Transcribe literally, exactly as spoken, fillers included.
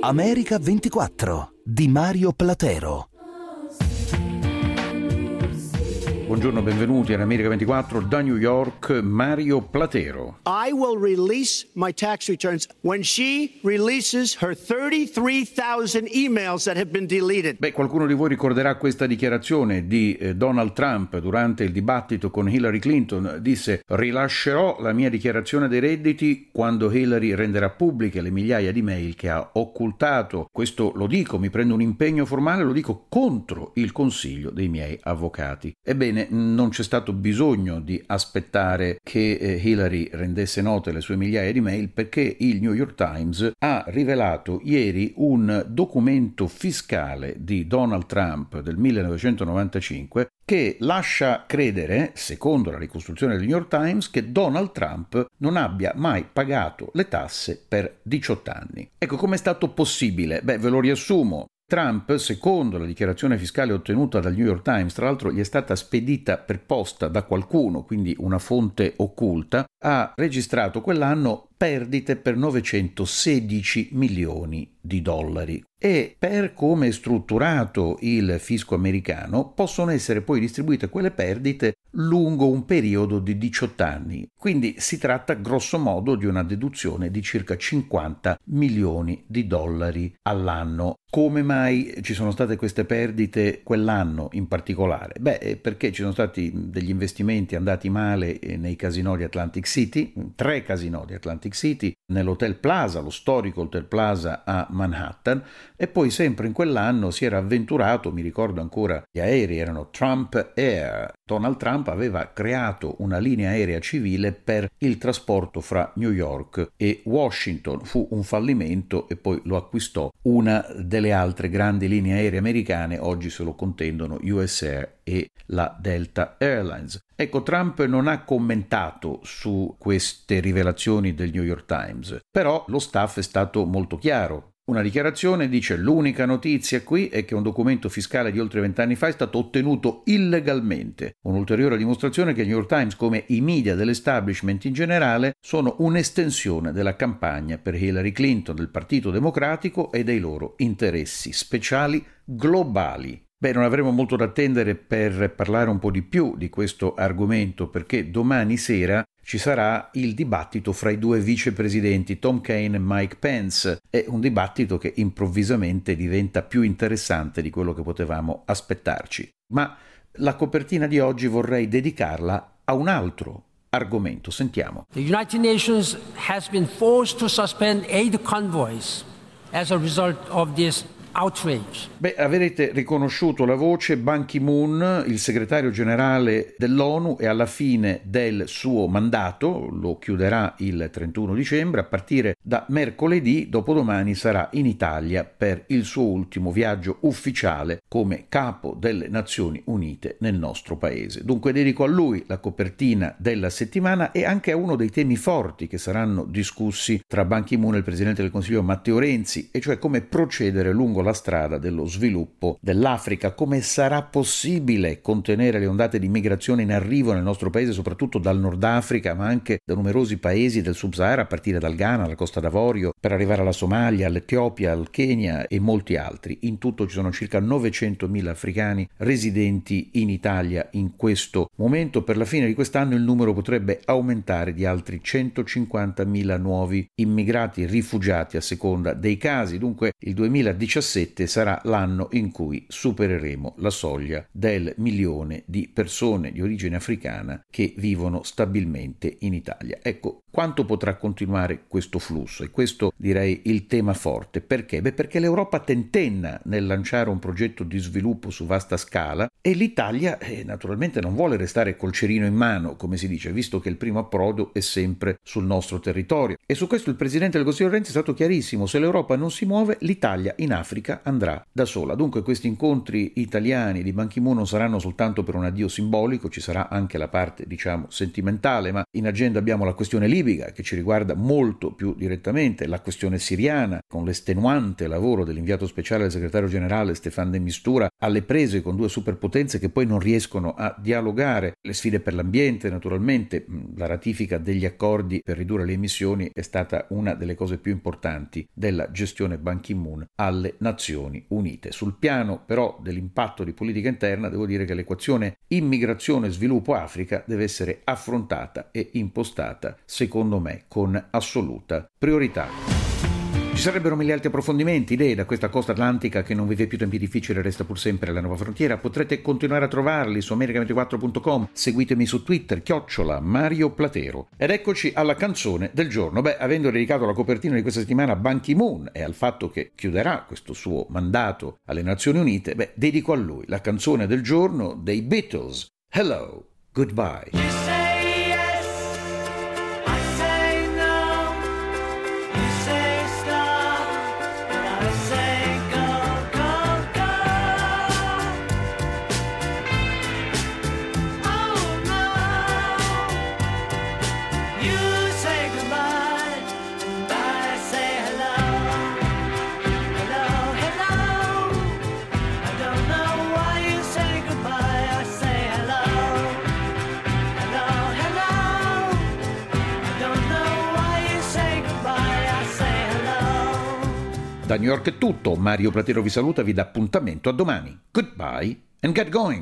America ventiquattro di Mario Platero. Buongiorno, benvenuti ad America ventiquattro da New York, Mario Platero. I will release my tax returns when she releases her thirty-three thousand emails that have been deleted. Beh, qualcuno di voi ricorderà questa dichiarazione di eh, Donald Trump durante il dibattito con Hillary Clinton. Disse: rilascerò la mia dichiarazione dei redditi quando Hillary renderà pubbliche le migliaia di mail che ha occultato. Questo lo dico, mi prendo un impegno formale, lo dico contro il consiglio dei miei avvocati. Ebbene, non c'è stato bisogno di aspettare che eh, Hillary rendesse note le sue migliaia di mail, perché il New York Times ha rivelato ieri un documento fiscale di Donald Trump del millenovecentonovantacinque che lascia credere, secondo la ricostruzione del New York Times, che Donald Trump non abbia mai pagato le tasse per diciotto anni. Ecco, com'è stato possibile? Beh, ve lo riassumo. Trump, secondo la dichiarazione fiscale ottenuta dal New York Times, tra l'altro gli è stata spedita per posta da qualcuno, quindi una fonte occulta, ha registrato quell'anno perdite per novecentosedici milioni di dollari. E per come è strutturato il fisco americano possono essere poi distribuite quelle perdite lungo un periodo di diciotto anni. Quindi si tratta grosso modo di una deduzione di circa cinquanta milioni di dollari all'anno. Come mai ci sono state queste perdite quell'anno in particolare? Beh, perché ci sono stati degli investimenti andati male nei casinò di Atlantic City, tre casinò di Atlantic City, nell'Hotel Plaza, lo storico Hotel Plaza a Manhattan, e poi sempre in quell'anno si era avventurato, mi ricordo ancora, gli aerei erano Trump Air. Donald Trump aveva creato una linea aerea civile per il trasporto fra New York e Washington. Fu un fallimento e poi lo acquistò una delle altre grandi linee aeree americane, oggi se lo contendono U S Air e la Delta Airlines. Ecco, Trump non ha commentato su queste rivelazioni del New York Times, però lo staff è stato molto chiaro. Una dichiarazione dice: l'unica notizia qui è che un documento fiscale di oltre vent'anni fa è stato ottenuto illegalmente. Un'ulteriore dimostrazione che il New York Times, come i media dell'establishment in generale, sono un'estensione della campagna per Hillary Clinton, del Partito Democratico e dei loro interessi speciali globali. Beh, non avremo molto da attendere per parlare un po' di più di questo argomento, perché domani sera ci sarà il dibattito fra i due vicepresidenti Tom Kean e Mike Pence. È un dibattito che improvvisamente diventa più interessante di quello che potevamo aspettarci. Ma la copertina di oggi vorrei dedicarla a un altro argomento. Sentiamo. The United Nations has been forced to suspend aid convoys as a result of this outrage. Beh, avrete riconosciuto la voce. Ban Ki-moon, il segretario generale dell'ONU, e alla fine del suo mandato, lo chiuderà il trentuno dicembre, a partire da mercoledì, dopodomani, sarà in Italia per il suo ultimo viaggio ufficiale come capo delle Nazioni Unite nel nostro paese. Dunque dedico a lui la copertina della settimana e anche a uno dei temi forti che saranno discussi tra Ban Ki-moon e il Presidente del Consiglio Matteo Renzi, e cioè come procedere lungo la strada dello sviluppo dell'Africa, come sarà possibile contenere le ondate di migrazione in arrivo nel nostro paese, soprattutto dal Nord Africa, ma anche da numerosi paesi del Sub-Sahara, a partire dal Ghana, alla Costa d'Avorio, per arrivare alla Somalia, all'Etiopia, al Kenya e molti altri. In tutto ci sono circa novecentomila africani residenti in Italia in questo momento. Per la fine di quest'anno il numero potrebbe aumentare di altri centocinquantamila nuovi immigrati, rifugiati a seconda dei casi. Dunque il duemiladiciassette sarà l'anno in cui supereremo la soglia del milione di persone di origine africana che vivono stabilmente in Italia. Ecco, quanto potrà continuare questo flusso? E questo direi il tema forte. Perché? Beh, perché l'Europa tentenna nel lanciare un progetto di sviluppo su vasta scala e l'Italia eh, naturalmente non vuole restare col cerino in mano, come si dice, visto che il primo approdo è sempre sul nostro territorio. E su questo il Presidente del Consiglio Renzi è stato chiarissimo: se l'Europa non si muove, l'Italia in Africa L'Africa andrà da sola. Dunque questi incontri italiani di Ban Ki-moon non saranno soltanto per un addio simbolico, ci sarà anche la parte, diciamo, sentimentale, ma in agenda abbiamo la questione libica che ci riguarda molto più direttamente, la questione siriana con l'estenuante lavoro dell'inviato speciale del segretario generale Staffan de Mistura alle prese con due superpotenze che poi non riescono a dialogare, le sfide per l'ambiente naturalmente, la ratifica degli accordi per ridurre le emissioni è stata una delle cose più importanti della gestione Ban Ki-moon alle Nazioni Unite. Sul piano però dell'impatto di politica interna devo dire che l'equazione immigrazione, sviluppo, Africa deve essere affrontata e impostata secondo me con assoluta priorità. Ci sarebbero mille altri approfondimenti, idee da questa costa atlantica che non vive più tempi difficili, resta pur sempre la nuova frontiera. Potrete continuare a trovarli su america ventiquattro punto com, seguitemi su Twitter, chiocciola Mario Platero. Ed eccoci alla canzone del giorno. Beh, avendo dedicato la copertina di questa settimana a Ban Ki-moon e al fatto che chiuderà questo suo mandato alle Nazioni Unite, beh, dedico a lui la canzone del giorno dei Beatles, Hello, Goodbye. Da New York è tutto, Mario Platero vi saluta, vi dà appuntamento a domani. Goodbye and get going!